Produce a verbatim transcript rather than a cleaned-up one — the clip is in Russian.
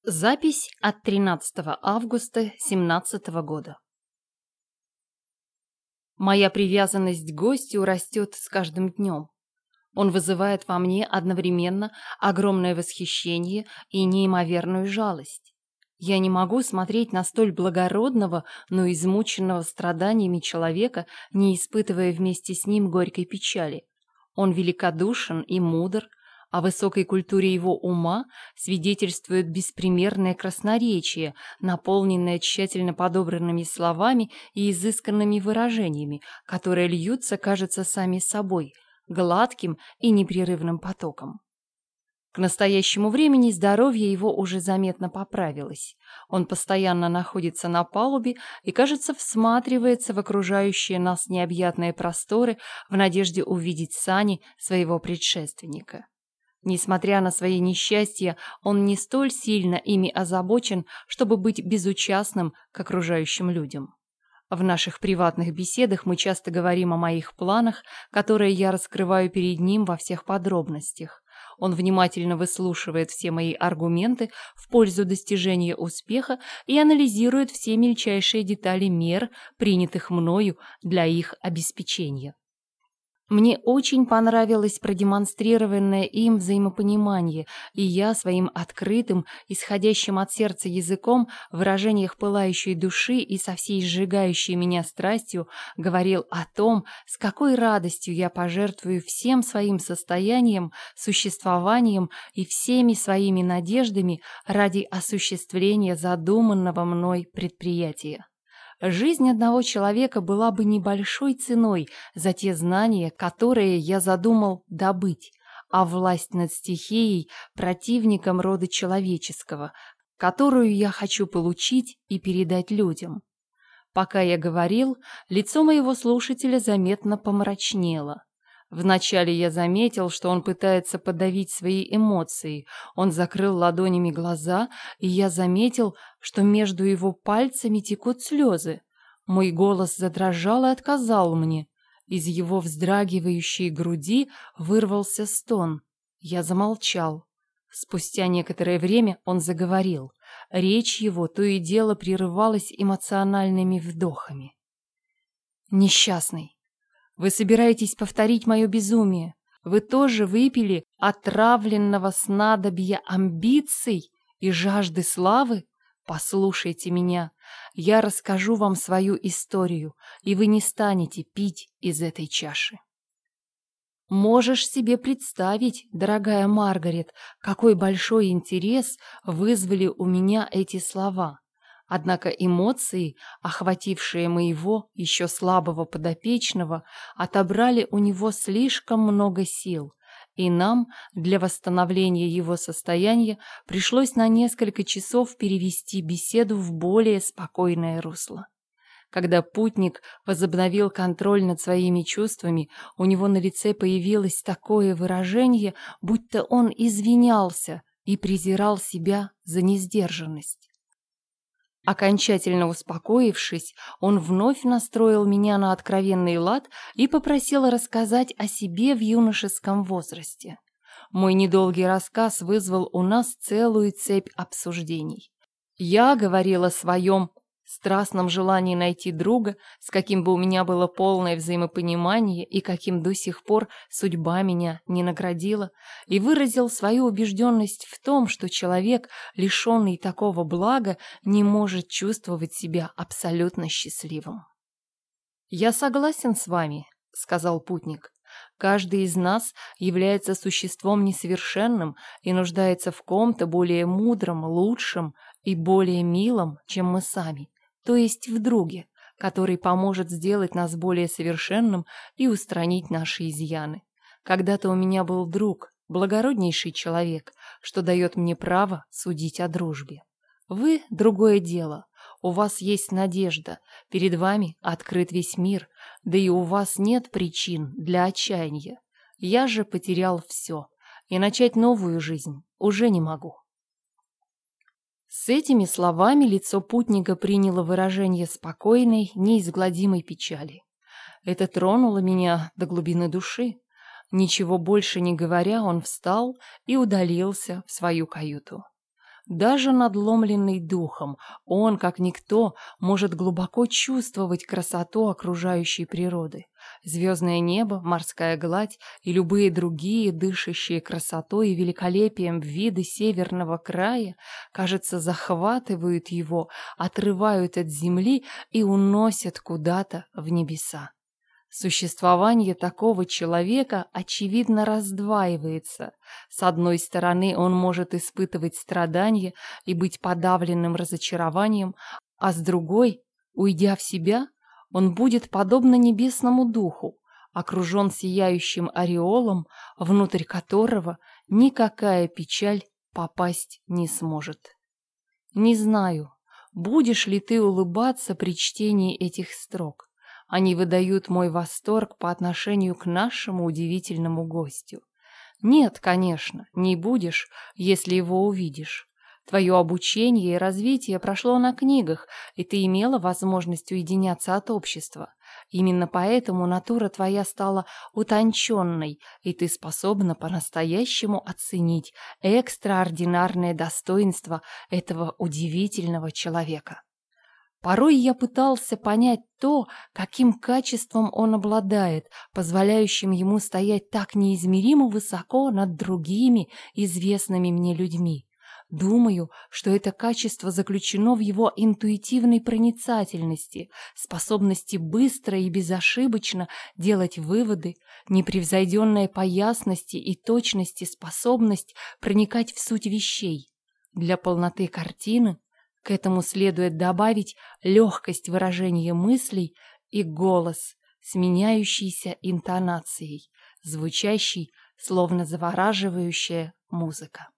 Запись от тринадцатого августа семнадцатого года. Моя привязанность к гостю растет с каждым днем. Он вызывает во мне одновременно огромное восхищение и неимоверную жалость. Я не могу смотреть на столь благородного, но измученного страданиями человека, не испытывая вместе с ним горькой печали. Он великодушен и мудр. О высокой культуре его ума свидетельствует беспримерное красноречие, наполненное тщательно подобранными словами и изысканными выражениями, которые льются, кажется, сами собой, гладким и непрерывным потоком. К настоящему времени здоровье его уже заметно поправилось. Он постоянно находится на палубе и, кажется, всматривается в окружающие нас необъятные просторы в надежде увидеть сани своего предшественника. Несмотря на свои несчастья, он не столь сильно ими озабочен, чтобы быть безучастным к окружающим людям. В наших приватных беседах мы часто говорим о моих планах, которые я раскрываю перед ним во всех подробностях. Он внимательно выслушивает все мои аргументы в пользу достижения успеха и анализирует все мельчайшие детали мер, принятых мною для их обеспечения. Мне очень понравилось продемонстрированное им взаимопонимание, и я своим открытым, исходящим от сердца языком, в выражениях пылающей души и со всей сжигающей меня страстью говорил о том, с какой радостью я пожертвую всем своим состоянием, существованием и всеми своими надеждами ради осуществления задуманного мной предприятия. Жизнь одного человека была бы небольшой ценой за те знания, которые я задумал добыть, а власть над стихией – противником рода человеческого, которую я хочу получить и передать людям. Пока я говорил, лицо моего слушателя заметно помрачнело. Вначале я заметил, что он пытается подавить свои эмоции. Он закрыл ладонями глаза, и я заметил, что между его пальцами текут слезы. Мой голос задрожал и отказал мне. Из его вздрагивающей груди вырвался стон. Я замолчал. Спустя некоторое время он заговорил. Речь его то и дело прерывалась эмоциональными вдохами. «Несчастный. Вы собираетесь повторить мое безумие? Вы тоже выпили отравленного снадобья амбиций и жажды славы? Послушайте меня, я расскажу вам свою историю, и вы не станете пить из этой чаши. Можешь себе представить, дорогая Маргарет, какой большой интерес вызвали у меня эти слова. Однако эмоции, охватившие моего еще слабого подопечного, отобрали у него слишком много сил, и нам для восстановления его состояния пришлось на несколько часов перевести беседу в более спокойное русло. Когда путник возобновил контроль над своими чувствами, у него на лице появилось такое выражение, будто он извинялся и презирал себя за несдержанность. Окончательно успокоившись, он вновь настроил меня на откровенный лад и попросил рассказать о себе в юношеском возрасте. Мой недолгий рассказ вызвал у нас целую цепь обсуждений. Я говорила о своем страстном желании найти друга, с каким бы у меня было полное взаимопонимание и каким до сих пор судьба меня не наградила, и выразил свою убежденность в том, что человек, лишенный такого блага, не может чувствовать себя абсолютно счастливым. «Я согласен с вами», — сказал путник. «Каждый из нас является существом несовершенным и нуждается в ком-то более мудром, лучшем и более милом, чем мы сами, то есть в друге, который поможет сделать нас более совершенным и устранить наши изъяны. Когда-то у меня был друг, благороднейший человек, что дает мне право судить о дружбе. Вы – другое дело, у вас есть надежда, перед вами открыт весь мир, да и у вас нет причин для отчаяния. Я же потерял все, и начать новую жизнь уже не могу». С этими словами лицо путника приняло выражение спокойной, неизгладимой печали. Это тронуло меня до глубины души. Ничего больше не говоря, он встал и удалился в свою каюту. Даже надломленный духом, он, как никто, может глубоко чувствовать красоту окружающей природы. Звездное небо, морская гладь и любые другие, дышащие красотой и великолепием виды северного края, кажется, захватывают его, отрывают от земли и уносят куда-то в небеса. Существование такого человека, очевидно, раздваивается. С одной стороны, он может испытывать страдания и быть подавленным разочарованием, а с другой, уйдя в себя, он будет, подобно небесному духу, окружен сияющим ореолом, внутрь которого никакая печаль попасть не сможет. Не знаю, будешь ли ты улыбаться при чтении этих строк. Они выдают мой восторг по отношению к нашему удивительному гостю. Нет, конечно, не будешь, если его увидишь. Твое обучение и развитие прошло на книгах, и ты имела возможность уединяться от общества. Именно поэтому натура твоя стала утонченной, и ты способна по-настоящему оценить экстраординарное достоинство этого удивительного человека. Порой я пытался понять то, каким качеством он обладает, позволяющим ему стоять так неизмеримо высоко над другими известными мне людьми. Думаю, что это качество заключено в его интуитивной проницательности, способности быстро и безошибочно делать выводы, непревзойденная по ясности и точности способность проникать в суть вещей. Для полноты картины к этому следует добавить легкость выражения мыслей и голос с меняющейся интонацией, звучащий, словно завораживающая музыка.